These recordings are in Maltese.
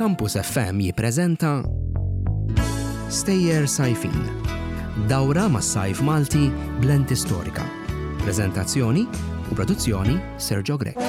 Campus FM jippreżenta Stejjer Sajfin. Dawra mas-sajf Malti Blend Istorika. Preżentazzjoni u produzzjoni Sergio Grek.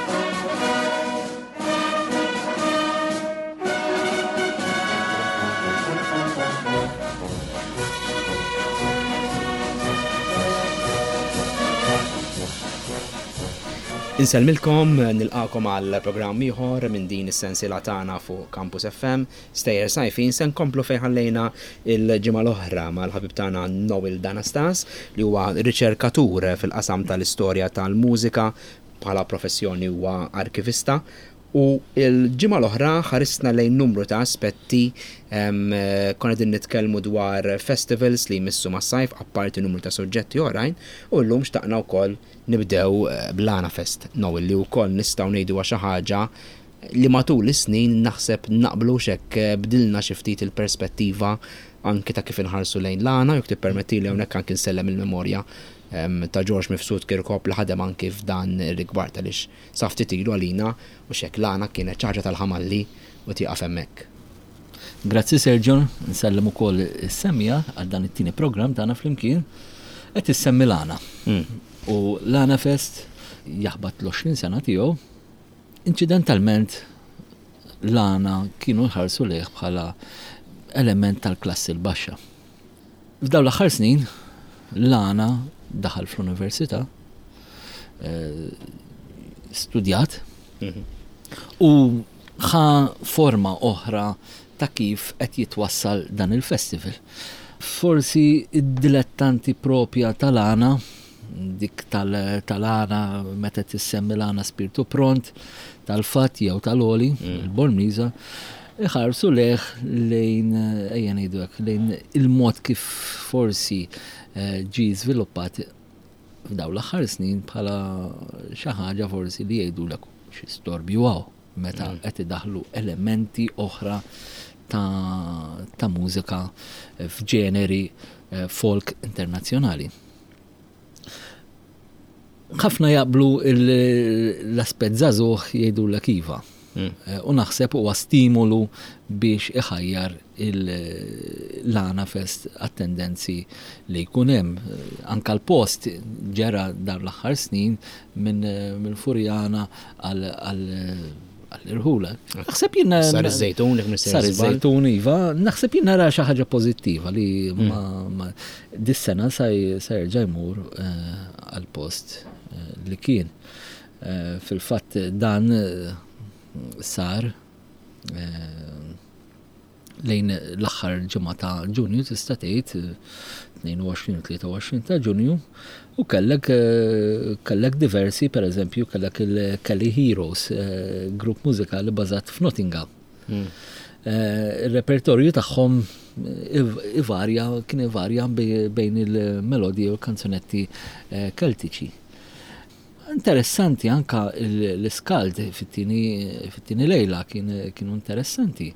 Insellmilkom, nilqakom għal programm ieħor minn din is-sensiela tagħna fuq Campus FM, Stejjer Sajfin, se nkomplu fejn ħallejna il-ġimgħa l-oħra mal-ħabib tagħna Noel Danastas li huwa riċerkatur fil-qasam tal-istorja tal-mużika bħala professjoni huwa arkivista. U il-ġimgħa l-oħra ħarisna lejn numru ta' aspetti konna din nitkellmu dwar festivals li jmissu mas-sajf apparti numru ta' suġġetti oħrajn u llum xtaqna wkoll nibdew bl-Lana Fest Noel li wkoll nistgħu ngħidu xi ħaġa li matul is-snin naħseb naqblu x'hekk bdilna xi ftit il-perspettiva anke ta' kif inħarsu lejn Lana jekk tippermettili hawnhekk anke nsellem il-memorja ta' George Mifsud Kirkhope li ħadem anke f'dan ir-rigward għaliex sa ftit ilu għalina u x'hekk Lana kienet ċaġa tal-ħamalli u tieqaf hemmhekk. Grazzi Sergio, nsellem ukoll is-semmija għal dan it-tieni programm tagħna flimkien qed issemmi Lana. U Lana Fest jaħbad l-20 sena tiegħu. Inċidentalment Lana kienu jħarsu lejh bħala element tal-klassi l-baxxa. F'dawn l-aħħar snin Lana daħal fl-università, studjat u ħa forma oħra ta' kif qed jitwassal dan il-festival. Forsi id-dilettanti propja tal-Lana, dik tal-Lana meta tissemmi Lana Spiritu Pront, tal-Fatt jew tal-Oli, il-Bormiża, iħarsu leħ lejn ejja ngħidulek lejn il-mod kif forsi ġi żviluppat f'daw l-aħħar snin bħala xi ħaġa forsi li jgħidulek xi storbju meta qed idaħlu elementi oħra ta' mużika f'ġeneri folk internazzjonali. Ħafna jaqblu l-aspett żagħżugħ jgħidulek iva. U naħseb huwa stimolu biex iħajjar il-Lana Fest għat-tendenzi li jkun hemm. Anke l-post ġera dar l-aħħar snin minn Furjana għall-Irħula. Naħseb jiena sar iż-żejtun iva, naħseb jiena nara xi ħaġa pożittiva li dis-sena sa jerġa' jmur għall-post li kien. Fil-fatt dan sar lejn l-aħħar ġimgħa ta' Ġunju tista' tgħid 22-23 ta' Ġunju u kellek diversi, pereżempju kellek il-Kelly Heroes, grupp mużikali bażat f'Nottingham. Ir-repertorju tagħhom kien ivarja bejn il-melodiji u l-kanzunetti keltiċi. Interessanti anka l-iskald fit-tieni lejla kienu interessanti.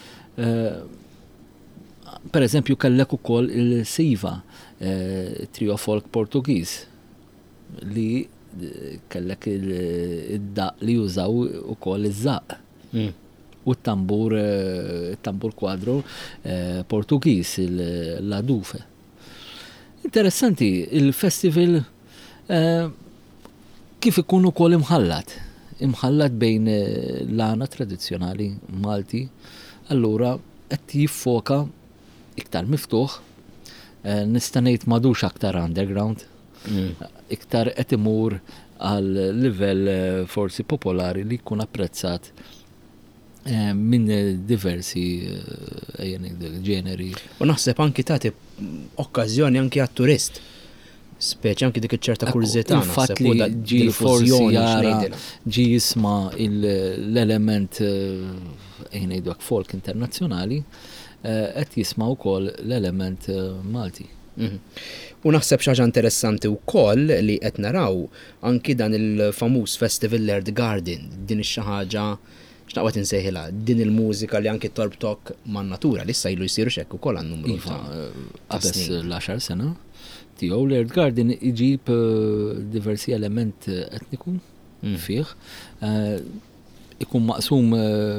Per eżempju kellek ukoll il-Siva, trio folk Portugiż li kellek id-daq li jużaw ukoll iż-żaq. U t-tambur kwadru Portugiż l-Adufe. Interessanti, il-festival kif ikun ukoll imħallat bejn Lana tradizzjonali Malti, allura qed jiffoka iktar miftuħ, nista' ngħid m'għadux aktar underground, iktar qed imur għal livell forsi popolari li jkun apprezzat minn diversi ġeneri. U naħseb anki tagħti okkażjoni anki għat-turist. Speċi anki dik iċ-ċerta kurżità naħseb li ġi forsi jara ġi jisma' l-element ngħidlek folk internazzjonali qed jisma' wkoll l-element Malti. U naħseb xi ħaġa interessanti wkoll li qed naraw anki dan il-famuż Festival Laird Garden, din ix-xi ħaġa x'naqgħod insejħilha, din il-mużika li anki torbtok man-natura li issa ilu jsiru x'hekk ukoll għan-numru qabes l-10 sena. tiegħu Laird Garden iġib diversi element etniku fih. ikun maqsum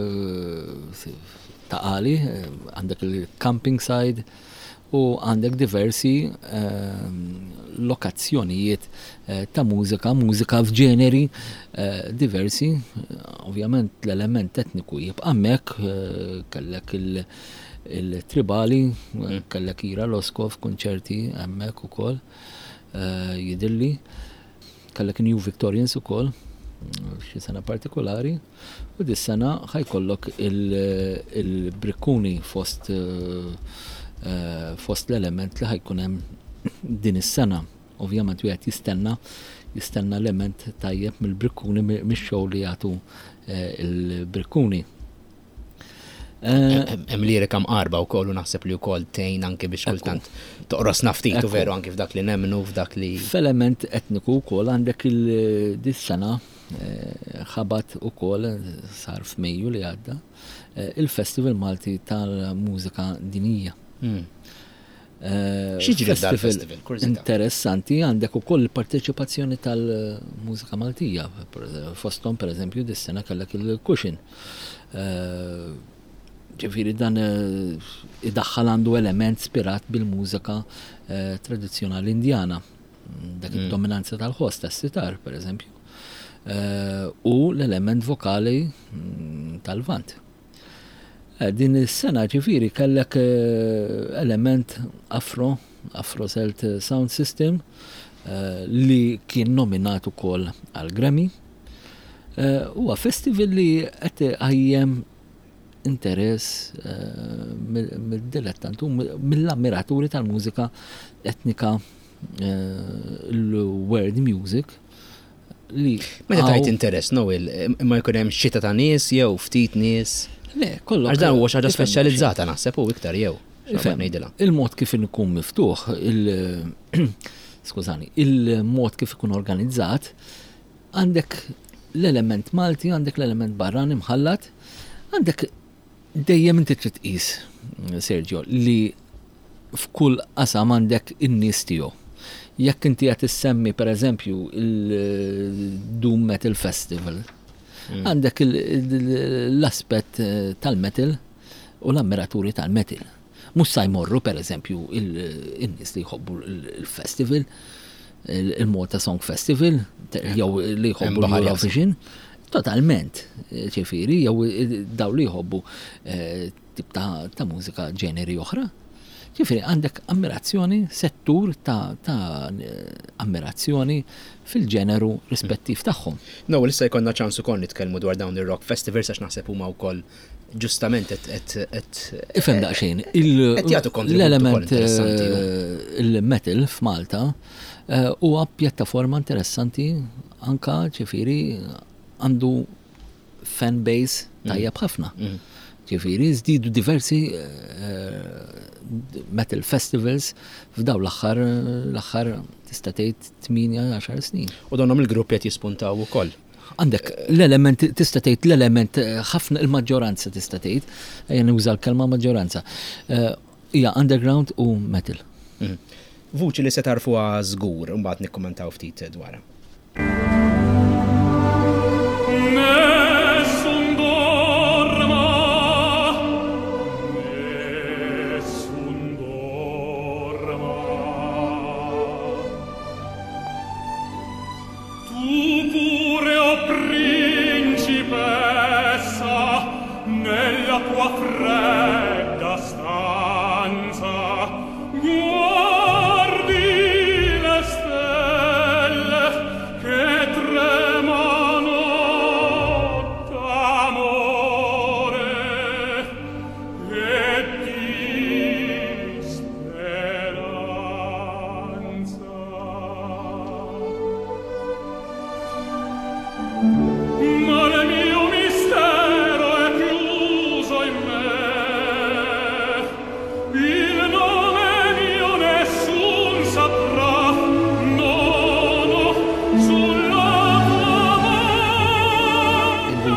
ta' qali, għandek il-camping side u għandek diversi lokazzjonijiet ta' mużika f'ġeneri diversi. Ovvjament l-element etniku jibqa' hemmhekk, kellek il-tribali, kellek Ira Loskov konċerti hemmhekk ukoll jidilli, kellek New Victorians ukoll xi sena partikolari u dis-sena ħajkollok il-Brikkuni fost l-element li ħajkun hemm din is-sena. Ovvjament wieħed jistenna element tajjeb mill-Brikkuni mix-show li jagħtu il-Brikkuni. Hemm lirika mqarba wkoll u naħseb li wkoll tgħin anke biex kultant toqros naftitu veru anke f'dak li nemmnu f'dak li. F'element etniku wkoll għandek dis-sena ħabat ukoll sar f'Mejju li għadda il-Festival Malti tal-Mużika Dinija. X'jiġri f'dal-festival? Interessanti għandek ukoll il-parteċipazzjoni tal-mużika Maltija. Fosthom pereżempju dis-sena kellek il-Cushion. Ġifieri dan idaħħal għandu element spirat bil-mużika tradizzjonali Indjana. Dak id-dominanza tal-ħost tas-sitar pereżempju. U l-element vokali tal-vant. Din is-sena ġifieri kellek element Afro-Celt Sound System li kien nominat ukoll għal Grammy. Huwa festival li qed għajjem interess mid-dilettanti u mill-ammiraturi tal-mużika etnika l-world music li. Meta tajt interess, ma jkun hemm xita ta' nies jew ftit nies. Le, kollok. Għax dan huwa xi ħaġa speċjalizzata naħseb u iktar jew. Ngħidilha. Il-mod kif ikun miftuħ, il-mod kif ikun organizzat, għandek l-element Malti, għandek l-element barrani mħallat, għandek dejjem inti trid tqis, Sergio, li f'kull qasam għandek in-nies tiegħu. Jekk inti qed issemmi pereżempju il-Doom Metal Festival, għandek l-aspett tal-metal u l-ammiraturi tal-metal. Mhux sa jmorru pereżempju in-nies li jħobbu il-festival, il-Malta Song Festival, jew li jħobbu l-Eurovision. Totalment, ċifiri, jew daw li jħobbu tip ta' mużika ġeneri oħra. Ċifiri, għandek ammirazzjoni, settur ta' ammirazzjoni fil-ġeneru rispettiv tagħhom. No, lissa jkollna ċans ukoll nitkellmu dwar dawn ir-rock festivals għax naħseb huma wkoll ġustament ifhem daqsxejn. L-element il-metal f'Malta huwa pjattaforma interessanti anka ċifiri għandu fan base tajjeb ħafna. Ġifieri żdiedu diversi metal festivals f'daw l-aħħar tista' tgħid 8-10 snin. U dawnhom il-gruppi qed jispuntaw ukoll. Għandek l-element tista' tgħid l-element ħafna il-maġġoranza tista' tgħid, ejja nuża l-kelma maġġoranza. Hija underground u metal. Vuċi li se tarfuha żgur, mbagħad nikkommentaw ftit dwarha.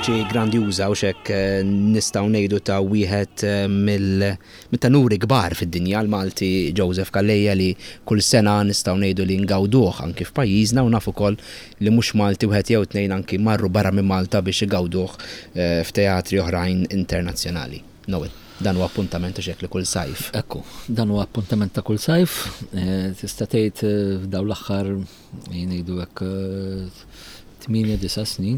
voċi grandjuża u xek nistgħu ngħidu ta' wieħed mit-tanuri kbar fid-dinja l-Malti Joseph Calleja li kull sena nistgħu ngħidu li ngawduh anki f'pajjiżna u nafu ukoll li mhux Malti wieħed jew tnejn anki marru barra minn Malta biex igawduh f'teatri oħrajn internazzjonali. Noel, dan huwa appuntament xek li kull sajf. Ekku, dan huwa appuntament ta' kull sajf. Tista' tgħid f'dawn l-aħħar ngħidu hekk 8-9 snin.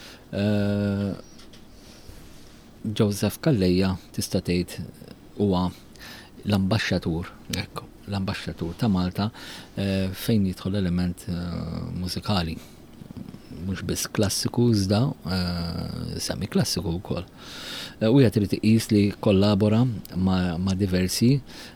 Joseph Calleja tista' tgħid huwa l-ambaxxatur ta' Malta fejn jidħol element mużikali. Mhux biss klassiku iżda semi klassiku wkoll. Wieħed irid iqis li kollabora ma' diversi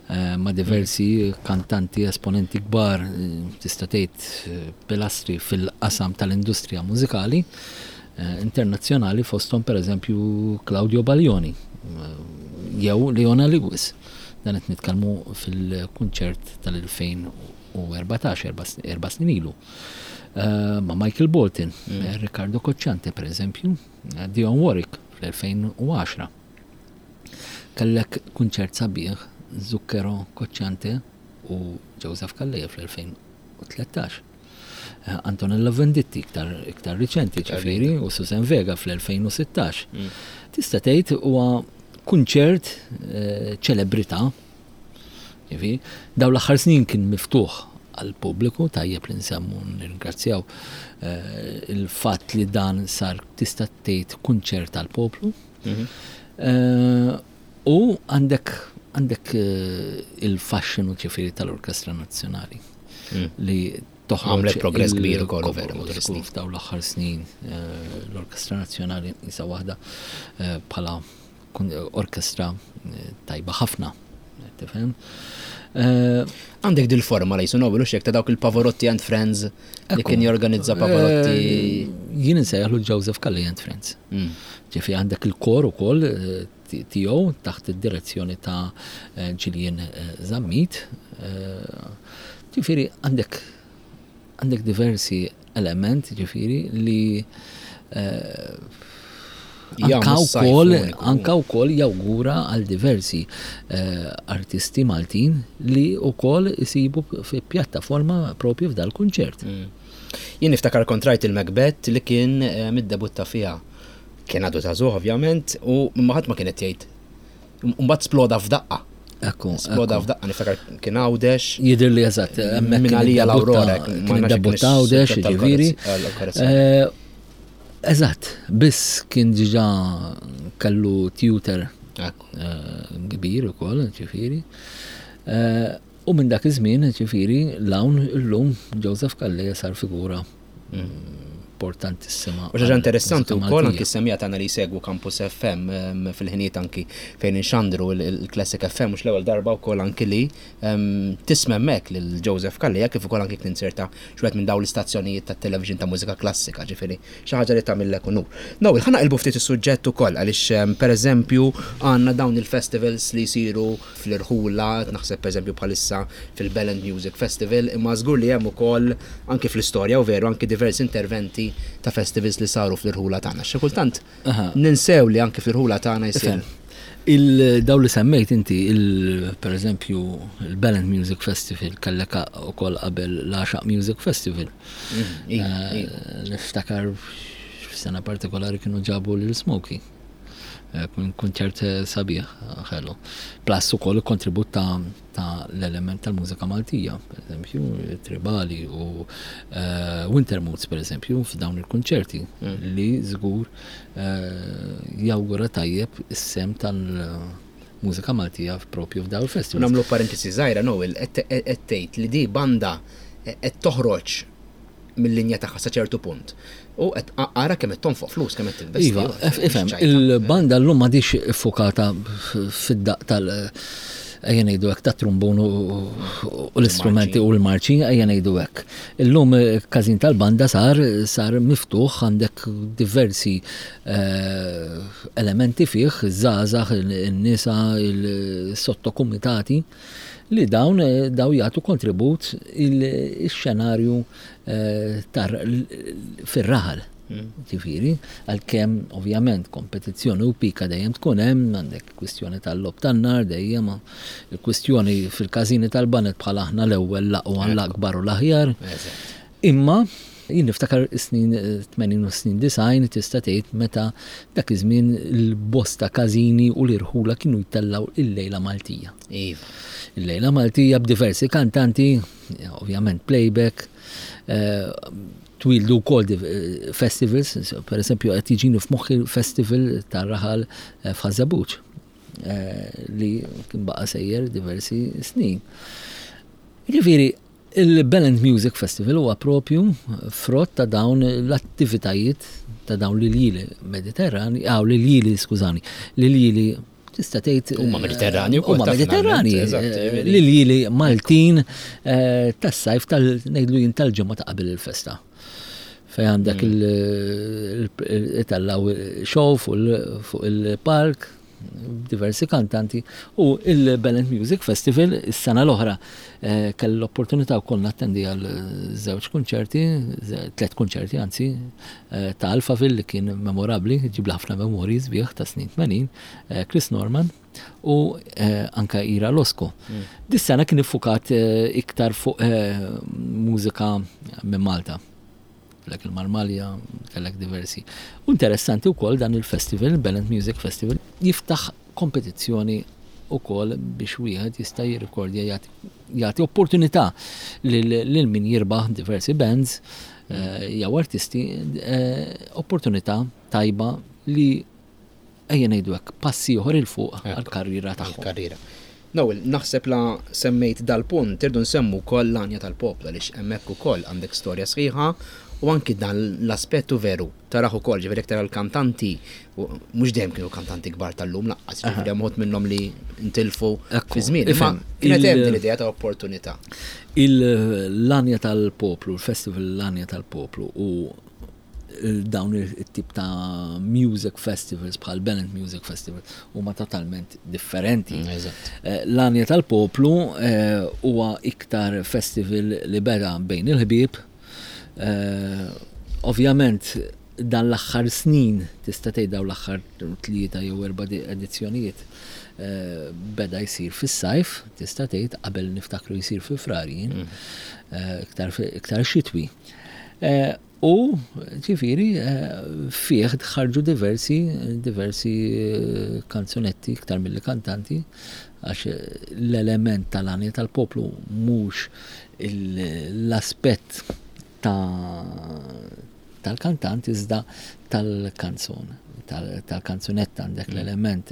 kantanti esponenti kbar tista' tgħid pilastri fil-qasam tal-industrija mużikali internazzjonali fosthom pereżempju Claudio Baglioni jew Leona Lewis. Dan qed nitkellmu fil-kunċert tal-2014 erba' snin ilu. Ma' Michael Bolton, Riccardo Cocciante pereżempju, Dionne Warwick fl-2010. Kellek kunċert sabiħ Zucchero Cocciante u Joseph Calleja fl-2013. Antonella Venditti iktar riċenti ċifiri u Susan Vega fl-2016. Tista' tgħid huwa kunċert ċelebrità. Daw l-aħħar snin kien miftuħ għal-pubbliku, tajjeb li nsemmu nirringrazzjaw il-fatt li dan sar tista' tgħid kunċert għall-poplu. U għandek il-fascinu ċifieri tal-Orkestra Nazzjonali li għamlet progress kbir ukoll veru f'dawn l-aħħar snin. L-Orkestra Nazzjonali isa waħda bħala orkestra tajba ħafna. Tifhem? Għandek dil-forma li jisunobu xek ta' dawk il-Pavarotti and Friends li kien jorganizza Pavarotti. Jien insejjaħlu Joseph Calleja and Friends. Ġifi għandek il-kor ukoll tiegħu taħt id-direzzjoni ta' Gillian Zammit. Ġifieri għandek diversi elementi ġifieri li anka wkoll jawgura għal diversi artisti Maltin li wkoll isibu fi pjattaforma propju f'dal kunċert. Jien niftakar kontrajt il-Macbeth li kien mid-debutta fiha. Kien għadu ta' żugħ ovvjament u ħadd ma kienet jgħid. Mbagħad sploda f'daqqa. Sploda f'daqqa niftakar kien Għawdex. Jidher li eżatt minn għalija l-Aurora kien debutta Għawdex ġifieri. Eżatt, biss kien diġà kellu tutor kbir ukoll ġifieri. U minn dak iż-żmien ġifieri l-hawn illum Joseph Calleja sar figura importantissima. U ħaġa interessanti wkoll anki semmija tagħna li jsegwu Campus FM fil-ħinijiet anki fejn inxandru il-Classic FM mhux l-ewwel darba wkoll anki li tisma' hemmhekk lil Joseph Calleja kif ukoll anki tinserta xwed minn dawn l-istazzjonijiet tat-television ta' mużika klassika, ġifieri xi ħaġa li tagħmilek unur. Nowel, ħa naqilbu ftit is-suġġett ukoll għaliex pereżempju għandna dawn il-festivals li jsiru fl-Irħula, naħseb pereżempju bħalissa fil-Bellend Music Festival, imma żgur li hemm ukoll anki fl-istorja u veru anki diversi interventi ta' festivals li saru fl-Irħula tagħna. Xi kultant ninsew li anke fl-Irħula tagħna jsir. Daw li semmejt inti pereżempju il-Bellend Music Festival kellek ukoll qabel l-Għaxaq Music Festival. Niftakar f'sena partikolari kienu ġabu lil Smokey. Kunċert sabiħ ħellu. Plus ukoll il-kontribut ta' l-element tal-mużika Maltija, pereżempju tribali u Wintermoods pereżempju f'dawn il-kunċerti li żgur jawgura tajjeb is-sem tal-mużika Maltija propju f'dawn il-festivals. Nagħmlu parentesi żgħira Noel qed tgħid li di banda qed toħroġ mill-linja tagħha sa ċertu punt. U qed ara kemm qed tonfoq flus kemm qed tinvesti. Iva, ifhem, il-banda llum m'għadix iffokata fid-daq ejja ngħidu hekk ta' trumbun u l-istrumenti u l-marċi, ejja ngħidu hekk. Illum każin tal-banda sar miftuħ għandek diversi elementi fih, żgħażagħ, in-nisa, il-sottokumitati li daw jagħtu kontribut il-xenarju fir-raħal. Ġifieri, għalkemm ovvjament kompetizzjoni u pika dejjem tkun hemm, għandek kwistjoni tal-lob tan-nar dejjem, il-kwistjoni fil-każini tal-banet bħal aħna l-ewwel laqwa l-akbar u l-aħjar. Imma jien niftakar is-snin 80 u snin 90 tista' tgħid meta dak iż-żmien il-bosta każini u l-irħula kienu jtellaw il-lejla Maltija. Il-lejla Maltija b'diversi kantanti, ovvjament playback, twildu wkoll festivals, per esempio qed jiġini f'moħħi festival tar-raħal f'Ħażabuġ li kien baqa' sejjer diversi snin. Ġifieri, il-Bellend Music Festival huwa propju frott ta' dawn l-attivitajiet ta' dawn l-iljili Mediterrani, l-iljili, skużani, l-iljili tista' tgħid huma Mediterrani wkoll. Huma Mediterrani, l-iljili Maltin tas-sajf ngħidlu jien tal-ġimgħa ta' qabel il-festa. Fejn għandek il-tallaw show fuq il-park, diversi kantanti, u il-Bellend Music Festival is-sena l-oħra kelli l-opportunità wkoll nattendi għal 2 kunċerti, 3 kunċerti anzi, ta' Alphaville li kien memorabbli, ġib ħafna memorji sbieħ ta' snin 80, Chris Norman u anka Ira Losco. Dis-sena kien iffukat iktar fuq mużika minn Malta. Kellek il-Marmalja, kellek diversi. U interessanti wkoll dan il-festival, Bellend Music Festival, jiftaħ kompetizzjoni wkoll biex wieħed jista' jirrikordja jagħti opportunità lil min jirbaħ diversi bands jew artisti opportunità tajba li ejja ngħidu hekk passi ieħor il fuq għall-karriera tagħhom. Nawel, naħseb la semmejt dal-punt, irdu nsemmu wkoll l-anja tal-popla għaliex hemmhekk ukoll għandek storja sħiħa u anki dan l-aspettu veru taraħ ukoll ġifieri aktar għall-kantanti, mhux dejjem kienu kantanti kbar tal-lum laqqas ġifieri hemm minnhom li ntilfu fi żmien. Imma kienet hemm din idea ta' opportunità. L-anja tal-poplu, il-festival l-anja tal-poplu u dawn il-tip ta' music festivals bħal Bellend Music Festival huma totalment differenti. L-anja tal-poplu huwa iktar festival li beda bejn il-ħbieb. Ovvjament dan l-aħħar snin tista' tgħid dawn l-aħħar 3 jew 4 edizzjonijiet beda jsir fis-sajf, tista' tgħid qabel niftakru jsir fi Frarjin, iktar xitwi. U ġifieri fih ħarġu diversi kanzunetti iktar milli kantanti għax l-element tal-għanja tal-poplu mhux l-aspett tal-kantant iżda tal-kanzun, tal-kanzunetta għandek l-element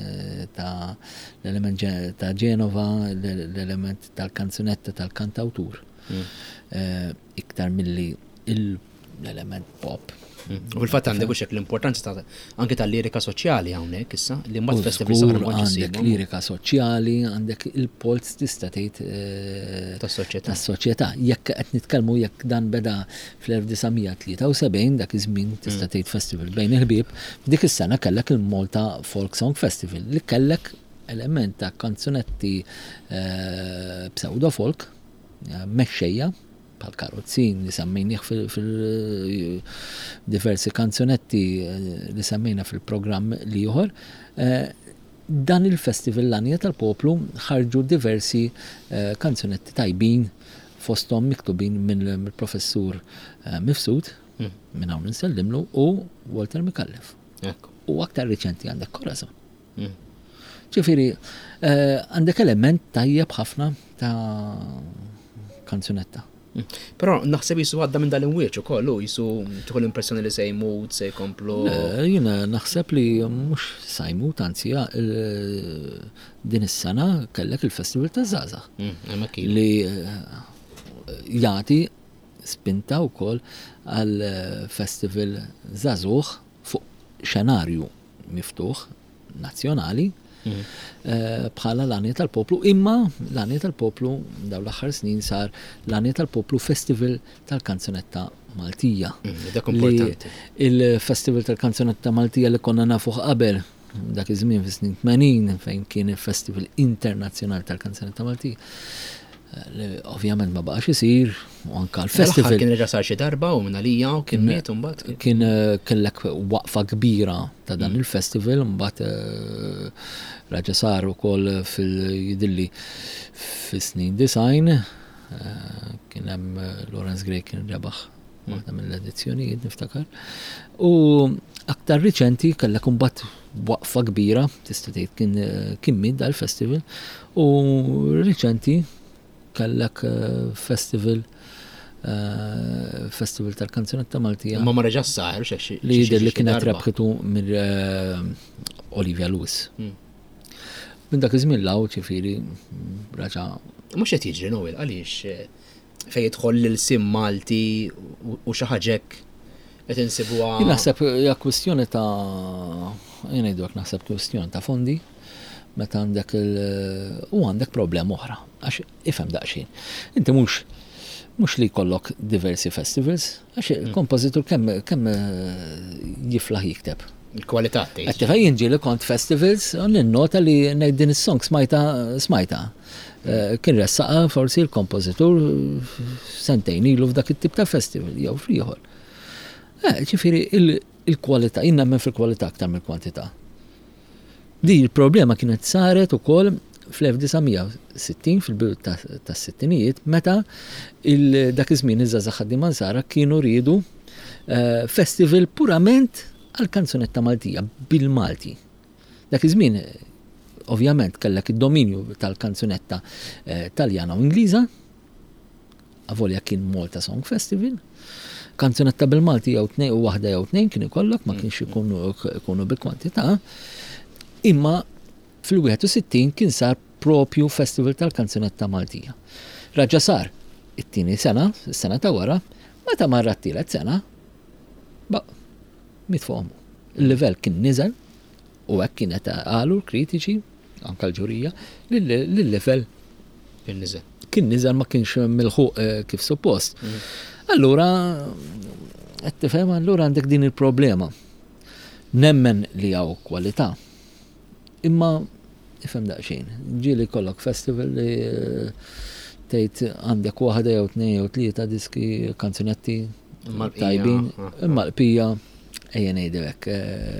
ta' Genova, l-element tal-kanzunetta tal-kantawtur. Iktar milli l-element pop. U fil-fatt għandek hekk l-importanza anke tal-lirika soċjali hawnhekk issa li mbagħad festival saħar ma għandek lirika soċjali, għandek il-polz tista' tgħid tas-soċjetà. Jekk qed nitkellmu jekk dan beda fl-1973 dak iż-żmien tista' tgħid festival bejn il-ħbieb, dik is-sena kellek il-Malta Folk Song Festival li kellek element ta' kanzunetti pseudo folk, mexxejja bħal karozzin li semmejnieh fil-diversi kanzunetti li semmejna fil-programm li ieħor. Dan il-festival l-għanja tal-poplu ħarġu diversi kanzunetti tajbin fosthom miktubin mill-professur Mifsud minn hawn insellimlu u Walter Mikallef. U aktar riċenti għandek Corazon. Ġifieri għandek element tajjeb ħafna ta' kanzunetta. Però naħseb jisu għadda minn dal-inwieċ ukoll, jisu tieħu l-impressjoni li se jmut, se jkomplu. Jiena naħseb li mhux se jmut, anzi din is-sena kellek il-Festival taż-żgħażagħ li jagħti spinta wkoll għal festival żagħżugħ fuq xenarju miftuħ nazzjonali bħala l-għanja tal-poplu, imma l-għanja tal-poplu daw l-aħħar snin sar l-għanja tal-poplu Festival tal-Kanzunetta Maltija. Il-Festival tal-Kanzunetta Maltija li konna nafu qabel dak iż-żmien fis-snin 80 fejn kien il-Festival Internazzjonali tal-Kanzunetta Maltija. Ovvjament ma baqax isir, u anka l-festival. Kien reġa sar xi darba u minn għalija u kien miet mbagħad. Kien kellek waqfa kbira ta' dan il-festival, mbagħad raġa sar ukoll fil-jidilli fis-snin design, kien hemm Lawrence Gray kien rebaħ waħda mill-edizzjonijiet niftakar. U aktar riċenti kellek imbagħad waqfa kbira, tista' tgħid kien min dal-festival, u riċenti kellek festival tal-kanzunetta Maltija. Ma reġa sar xi li jidher li kienet rebħitu minn Olivia Lewis. Minn dak iż-żmien law ċifieri raġa. Mhux qed jiġri Noel għaliex fejn jidħol l-sim Malti u xi ħaġek qed insibuha. Naħseb hija kwistjoni ta' ngħidulek naħseb kwistjoni ta' fondi meta għandek u għandek problema oħra għax ifhem daqsxejn. Inti mhux li jkollok diversi festivals għax il-kompożitur kemm jiflaħ jikteb. Il-kwalità tgħid. Qed tifhem jinġieli kont festivals u ninnota li ngħid din is-song smajta. Kien ressaqa forsi l-kompożitur sentejn ilu f'dak it-tip ta' festival jew f'ieħor. Ġifieri il-kwalità, jien nemmen fil-kwalità aktar mill-kwantità. Di il-problema kienet saret ukoll fl-1960 fil-bidu tas-sittinijiet meta dak iż-żmien iż-żgħażagħ ħaddiema Sara kienu riedu festival purament għall-kanzunetta Maltija bil-Malti. Dak iż-żmien ovvjament kellek id-dominju tal-kanzunetta Taljana u Ingliża, avolja kien Malta Song Festival, kanzunetta bil-Malti jew waħda jew tnejn kien ikollok ma kienx ikunu bil-kwantità. Imma fil-61 kien sar propju festival tal-kanzunetta Maltija. Raġa sar it-tieni sena, is-sena ta' wara, meta marra t-tielet sena, mitfuqhom. Il-livell kien niżel u hekk kienet qalu kritiċi anke l-ġurija l-livell kien niżel ma kienx milħuq kif suppost. Allura qed tifhem allura għandek din il-problema. Nemmen li hawn kwalità. Imma ifhem daqsxejn. Ġieli kollok festival li tgħid għandek waħda jew tnejn jew tlieta diski kanzunetti tajbin, imma l-qpija ejja ngħidilek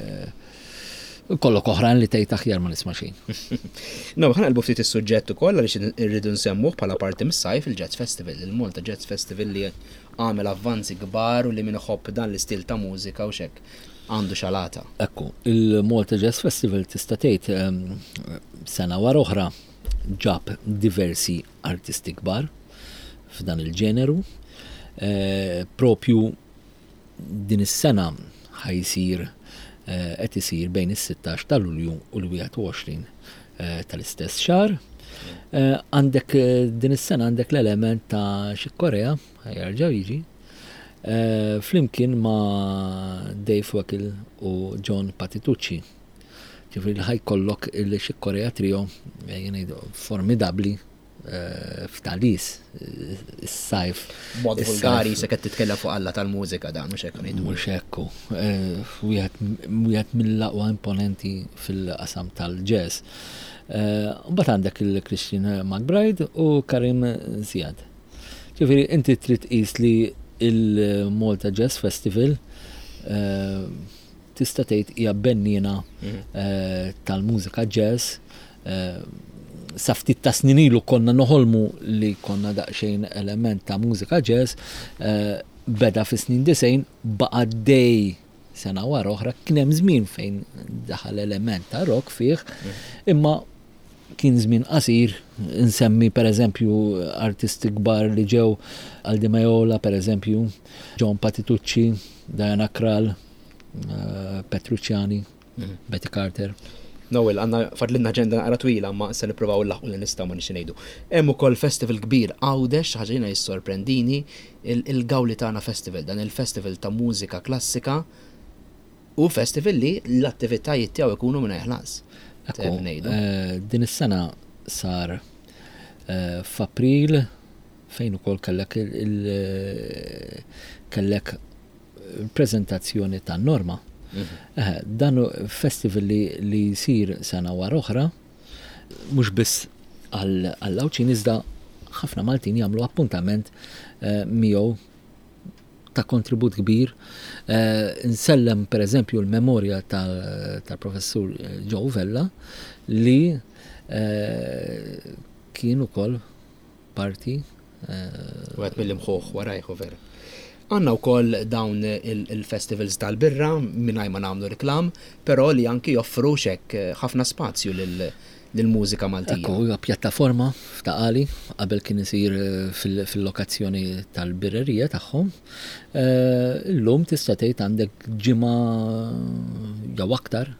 kollok oħrajn li tgħid aħjar ma nisma' xejn. No, ħanqalbu ftit is-suġġett ukoll għaliex irridu nsemmuh bħala parti mis-sajf il-Jazz Festival, il-Malta Jazz Festival li għamel avvanzi kbar u li min iħobb dan l-istil ta' mużika u xek għandu xalata. Ekku, il-Malta Jazz Festival tista' tgħid sena wara oħra ġab diversi artisti kbar f'dan il-ġeneru. Propju din is-sena ħajsir qed isir bejn is-16 ta' Lulju u l-21 tal-istess xahar. Għandek din is-sena għandek l-element ta' Chick Corea ħajjarġa' jiġi. Flimkien ma' Dave Weckl u John Patitucci. Ġifieri ħajkollok il-Chick Corea trio formidabli f'talis is-sajf. Mod vulgari se qed titkellem fuq Alla tal-mużika dan mhux hekk ngħidu. Mhux hekk. Wieħed mill-aqwa imponenti fil-qasam tal-jazz. Mbagħad għandek il-Christian McBride u Karim Ziad. Ġifieri inti trid tqis li il-Malta Jazz Festival tista' tgħid hija bennina tal-mużika jazz. Sa ftit ta' snin ilu konna noħolmu li konna daqsxejn element ta' mużika jazz, beda fi snin 90 baqa' dej sena wara oħra kien hemm żmien fejn daħal element ta' rock fih, imma kien żmien qasir. Insemmi pereżempju artisti kbar li ġew Aldi Meola pereżempju, John Patitucci, Diana Krall, Petrucciani, Betty Carter. Noel, għanna fadlinna ġenda naqra twila, ma se nippruvaw l-laħqu li nistgħu ma nixi ngħidu. Hemm ukoll festival kbir Għawdex, ħaġina jissorprendini, il-Gawli tagħna Festival, dan il-festival ta' mużika klassika u festival li l-attivitajiet tiegħu jkunu minn ħlas. Din is-sena sar f'April fejn ukoll kellek il-preżentazzjoni ta' Norma. Dan festival li jsir sena wara oħra mhux biss għall-Lawċin iżda ħafna Maltin jagħmlu appuntament miegħu ta' kontribut kbir. Nsellem per eżempju l-memorja tal-professur Joe Vella li kien ukoll parti. Għed mill-imħuħ warajħu vera. Għanna u koll dawn il-festivals tal-birra minnaj ma namlu reklam, pero li anki joffru xek ħafna spazju l-mużika Maltija. Ekku, pjattaforma f'Taqali, qabel kien isir fil-lokazzjoni tal-birrerija tagħhom. Illum tista' tgħid għandek ġimgħa jew aktar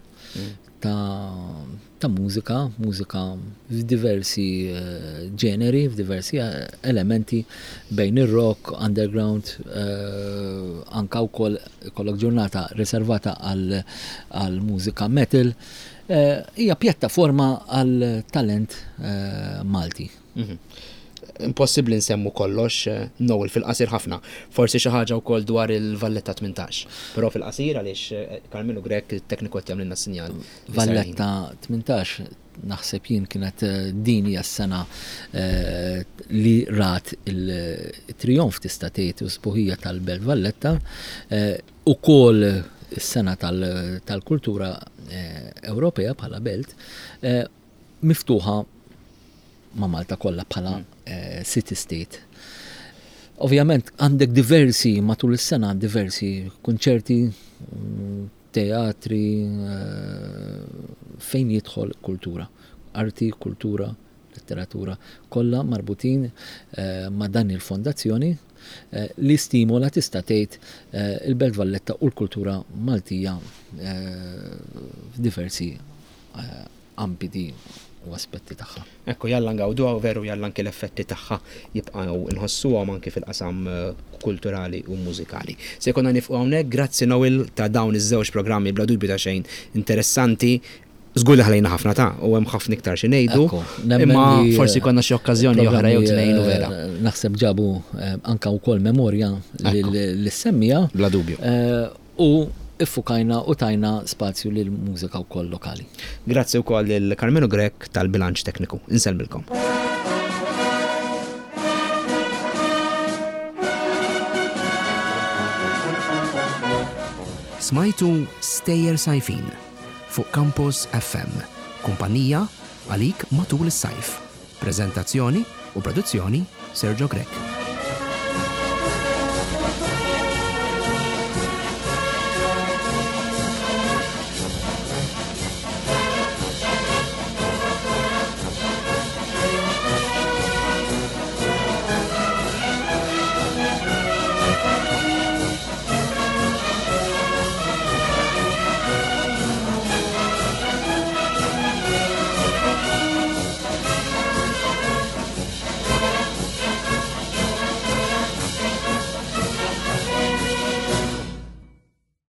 ta' mużika f'diversi ġeneri, f'diversi elementi bejn ir-rock, underground, anka wkoll ikollok ġurnata riservata għal mużika metal. Hija pjattaforma għal talent Malti. Impossibbli nsemmu kollox, Noel fil-qasir ħafna. Forsi xi ħaġa wkoll dwar il-Valletta 18. Però fil-qasir għaliex Carmelo Grek it-tekniku qed jagħmilna sinjal. Valletta 18 naħseb jien kienet din hija s-sena li rat il-trionf tista' tgħid u sbuħija tal-Belt Valletta ukoll is-sena tal-kultura Ewropea bħala belt miftuħa ma' Malta kollha bħala city state. Ovvjament għandek diversi matul is-sena diversi kunċerti, teatri fejn jidħol kultura, arti, kultura, letteratura, kollha marbutin ma' dan il-fondazzjoni li stimola tista' tgħid il-Belt Valletta u l-kultura Maltija f'diversi ambiti u aspetti tagħha. Ekku jalla ngawduha veru jalla anke l-effetti tagħha jibqgħu inħossuhom anke fil-qasam kulturali u mużikali. Se jkollna nifqu hawnhekk, grazzi Noel ta' dawn iż-żewġ programmi bla dubju ta' xejn interessanti. Żgur li ħalejna ħafna ta' u hemm ħafna iktar xi ngħidu, imma forsi konna xi okkażjoni oħra jew tnejn u vera. Naħseb ġabu anke wkoll memorja lis-semmija bla dubju. U iffukajna u tajna spazju lil mużika wkoll lokali. Grazzi wkoll lil Carmelo Grek tal-bilanċ tekniku. Insellmilkom. Smajtu Stejjer Sajfin fuq Campus FM. Kumpanija għalik matul is-sajf. Preżentazzjoni u produzzjoni Sergio Grek.